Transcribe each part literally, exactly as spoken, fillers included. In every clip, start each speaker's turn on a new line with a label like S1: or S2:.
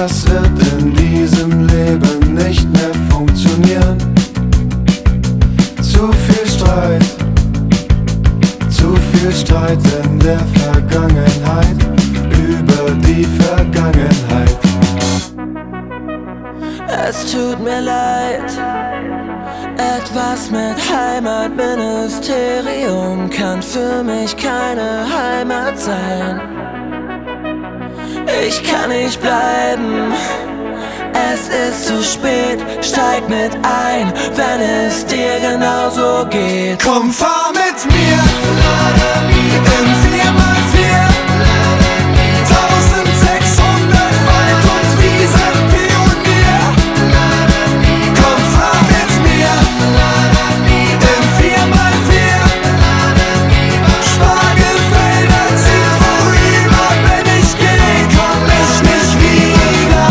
S1: das wird in diesem Leben nicht mehr funktionieren. Zu viel Streit, zu viel Streit in der Vergangenheit, über die Vergangenheit.
S2: Es tut mir leid, etwas mit Heimatministerium kann für mich keine Heimat sein. Ich kann nicht bleiben, es ist zu spät, steig mit ein, wenn es dir genauso geht.
S1: Komm, fahr mit mir im vier mal vier, eintausendsechshundert Wald- und Wiesenpionier. Komm, fahr mit mir im vier mal vier, Spargelfelder ziehen vorüber, wenn ich geh, komm ich nicht wieder.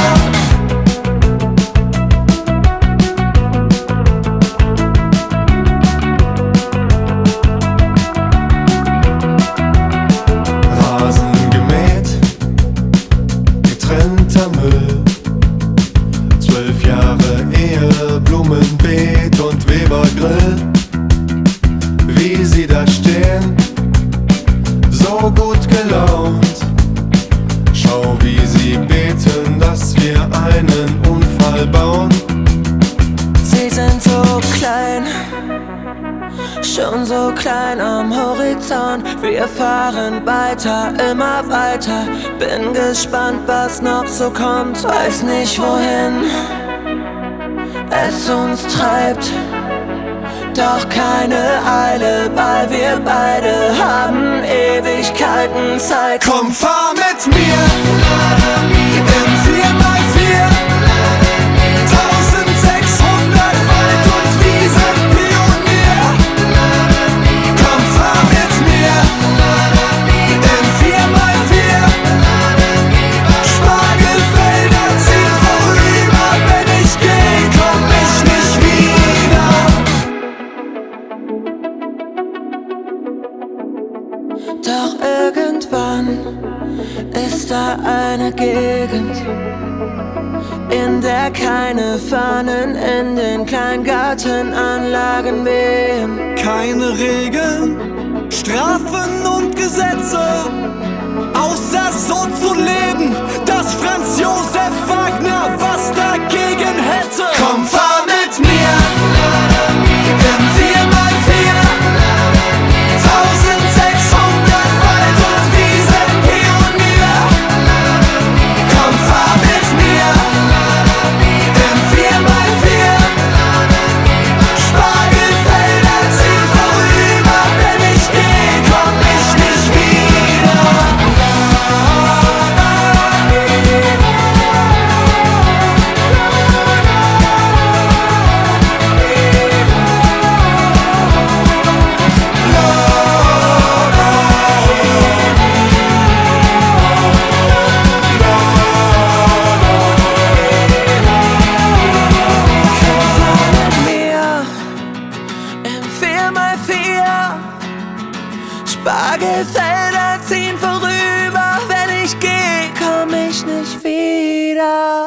S1: Rasen gemäht, getrennter Müll, zwölf Jahre Ehe, Blumenbeet und Webergrill. Wie sie da stehen, so gut gelaunt. Schau, wie sie beten, dass wir einen Unfall bauen.
S2: Sie sind so klein, schon so klein am Horizont. Wir fahren weiter, immer weiter. Bin gespannt, was noch so kommt. Weiß nicht wohin es uns treibt, doch keine Eile, weil wir beide haben Ewigkeiten Zeit.
S1: Komm, fahr mit mir im vier mal vier, eintausendsechshundert Wald- und Wiesenpionier. Komm, fahr mit mir im vier mal vier, Spargelfelder ziehen vorüber, wenn ich geh, komm ich nicht wieder.
S2: Doch irgendwann ist da eine Gegend, in der keine Fahnen in den Kleingartenanlagen wehen.
S3: Keine Regeln, Strafen und Gesetze, außer so zu leben, dass Franz Josef Wagner was dagegen hätte.
S1: Komm, fahr mit mir im vier mal vier, eintausendsechshundert Wald- und Wiesenpionier. Komm, fahr mit mir im vier mal vier, Spargelfelder ziehen vorüber, wenn ich geh, komm ich nicht wieder.
S2: Spargelfelder ziehen vorüber, wenn ich geh, komm ich nicht wieder.